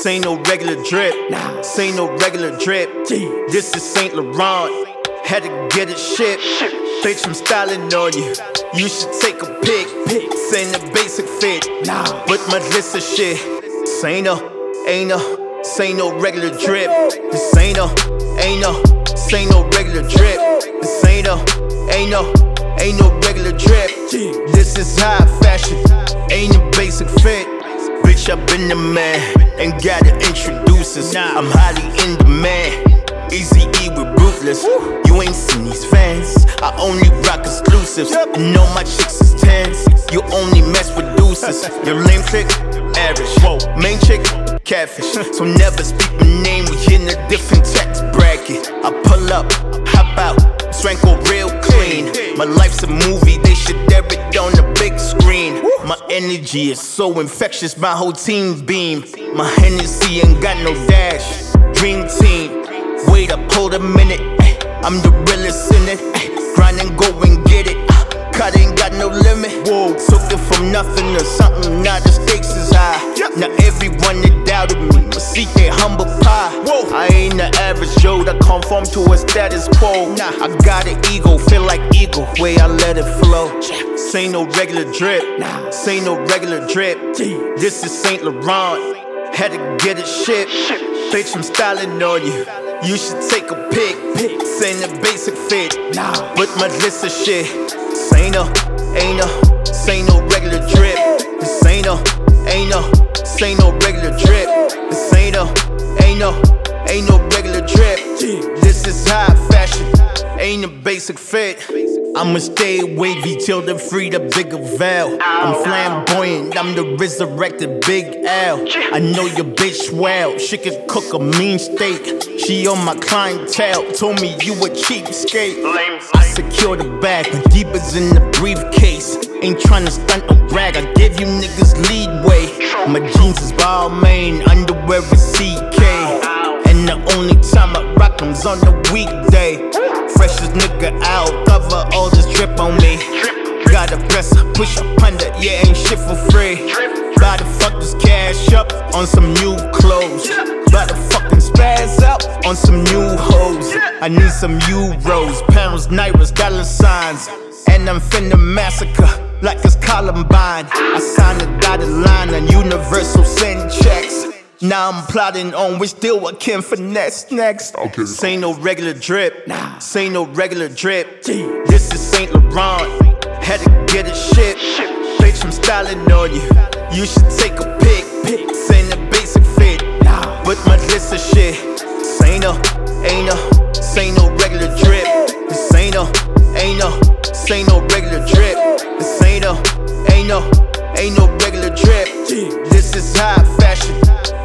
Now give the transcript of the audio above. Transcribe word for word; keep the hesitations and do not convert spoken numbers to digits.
This ain't no regular drip. This ain't no regular drip. This is Saint Laurent. Had to get it shipped. Bitch, I'm styling on you. You should take a pic. This ain't a basic fit. But my list of shit. This ain't no, ain't no, this ain't no regular drip. This ain't no, ain't no, this ain't no regular drip. This ain't no, ain't no, ain't no regular drip. This is high fashion, ain't a basic fit. Bitch, I been the man, ain't gotta introduce us. I'm highly in demand, Easy E with Ruthless. You ain't seen these fans, I only rock exclusives. And know my chicks is tens, you only mess with deuces. Your lame chick, average. Main chick, catfish. So never speak my name, we in a different tax bracket. I pull up, hop out, Swanko real clean. My life's a movie, they should air it on the big screen. My energy is so infectious, my whole team beam. My Hennessy ain't got no dash, dream team. Wait up, hold a minute, I'm the realest in it. Grind and go and get it, cut ain't got no limit. Whoa, took it from nothing to something, now the stakes is high. Now everyone that doubted me must seek their humble pie. Whoa, I ain't the average Joe that conform to a status quo. Nah, I got an ego, feel like eagle, way I let it flow. This ain't no regular drip, this ain't no regular drip. This is Saint Laurent, had to get it shipped. Bitch, I'm styling on you. You should take a pic. This ain't a basic fit. But my list of shit. This ain't no, ain't no, this ain't no regular drip. This ain't no, ain't no, this ain't no regular drip. This ain't no, ain't no, ain't no regular drip. This is high fashion, ain't a basic fit. I'ma stay wavy till they free the bigger veil. I'm flamboyant, I'm the resurrected Big L. I know your bitch well, she can cook a mean steak. She on my clientele, told me you a cheapskate. I secure the bag, my deepers in the briefcase. Ain't tryna stunt or brag, I give you niggas leadway. My jeans is Balmain, underwear is C K. And the only time I rock them's on the weekday. Freshest nigga out, cover all this drip on me. Gotta press, push up under, yeah, ain't shit for free. Gotta fuck this cash up on some new clothes. Gotta fucking spaz out on some new hoes. I need some euros, pounds, nairas, dollar signs. And I'm finna massacre like it's Columbine. I signed a dotted line on Universal send checks. Now I'm plotting on which deal I can finesse next. Okay. This ain't no regular drip, this ain't no regular drip. This is Saint Laurent, had to get it shipped. Bitch, I'm styling on you, you should take a pic. This ain't a basic fit, but my list of shit. This ain't no, ain't no, this ain't no regular drip. This ain't no, ain't no, this ain't no regular drip. This ain't no, ain't no, ain't no regular drip. This is high fashion,